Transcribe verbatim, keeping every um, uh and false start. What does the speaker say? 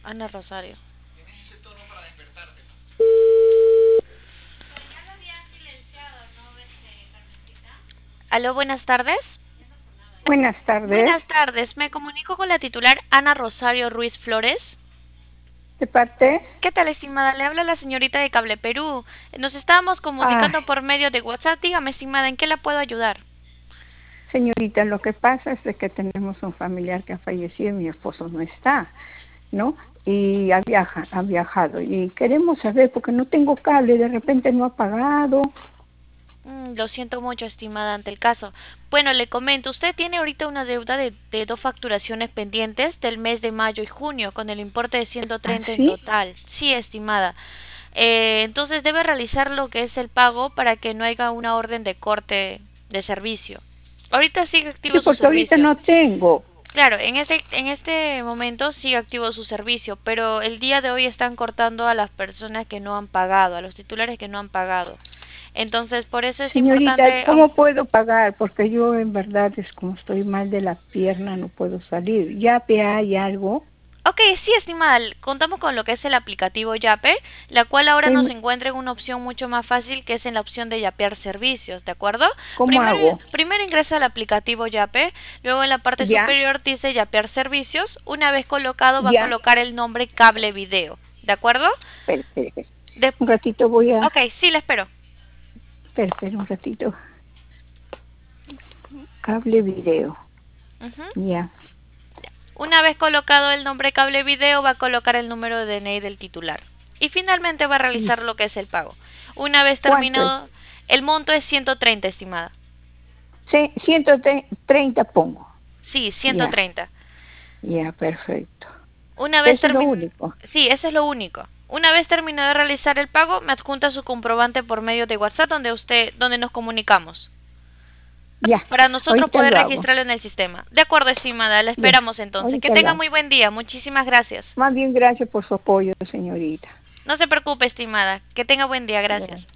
Ana Rosario. Aló, buenas tardes. Buenas tardes. Buenas tardes, me comunico con la titular Ana Rosario Ruiz Flores. ¿De parte? ¿Qué tal, estimada? Le habla la señorita de Cable Perú. Nos estábamos Ay, comunicando por medio de WhatsApp. Dígame, estimada, ¿en qué la puedo ayudar? señorita, lo que pasa es de que tenemos un familiar que ha fallecido y mi esposo no está, ¿no? Y ha, viaja, ha viajado y queremos saber, porque no tengo cable, de repente no ha pagado. Mm, lo siento mucho, estimada, ante el caso. Bueno, le comento, usted tiene ahorita una deuda de, de dos facturaciones pendientes del mes de mayo y junio, con el importe de ciento ¿Ah, treinta en sí? total. Sí, estimada. Eh, entonces debe realizar lo que es el pago para que no haya una orden de corte de servicio. Ahorita sigue Sí, activo su porque ahorita servicio. no tengo. Claro, en este, en este momento sigue activo su servicio, pero el día de hoy están cortando a las personas que no han pagado, a los titulares que no han pagado. Entonces, por eso es Señorita, importante. ¿cómo puedo pagar? Porque yo en verdad es como estoy mal de la pierna, no puedo salir. ¿Ya hay algo? Ok, sí, estimada, contamos con lo que es el aplicativo Yape, la cual ahora ¿Qué, nos encuentra en una opción mucho más fácil que es en la opción de yapear servicios, ¿de acuerdo? ¿Cómo Primero, hago? primero ingresa al aplicativo Yape, luego en la parte ¿Ya? superior dice yapear servicios, una vez colocado va a ¿Ya? colocar el nombre cable video, ¿de acuerdo? Espera, espera, espera. De- Un ratito voy a... ok, sí, le espero. Espera, espera un ratito. Cable video. Ujú. Ya. Una vez colocado el nombre cable video, va a colocar el número de D N I del titular. Y finalmente va a Ya. realizar lo que es el pago. Una vez ¿Cuánto es? terminado, el monto es ciento treinta, estimada. Sí, ciento treinta pongo. Sí, ciento Ya, treinta. ya, perfecto. Una vez Eso es lo terminado... único. Sí, eso es lo único. Una vez terminado de realizar el pago, me adjunta su comprobante por medio de WhatsApp donde usted, donde nos comunicamos. Ya, Para nosotros ahorita poder lo hago. registrarlo en el sistema. De acuerdo, estimada, la Ya, esperamos entonces. Que ahorita lo tenga hago. muy buen día. Muchísimas gracias. Más bien, gracias por su apoyo, señorita. No se preocupe, estimada. Que tenga buen día. Ya. Gracias.